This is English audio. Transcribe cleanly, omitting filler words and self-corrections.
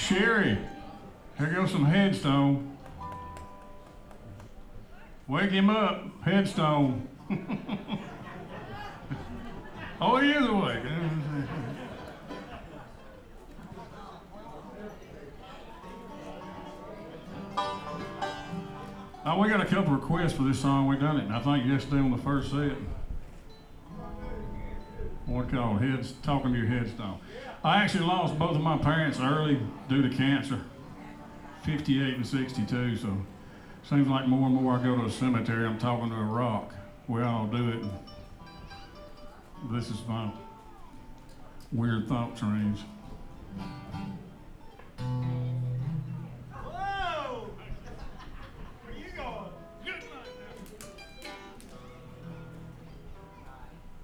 Sherry, here goes some headstone. Wake him up, headstone. Oh, he is awake. Oh, we got a couple requests for this song. We done it, I think, yesterday on the first set. One called Talking to Your Headstone. I actually lost both of my parents early due to cancer, 58 and 62, so seems like more and more I go to a cemetery, I'm talking to a rock. We all do it. This is my weird thought trains.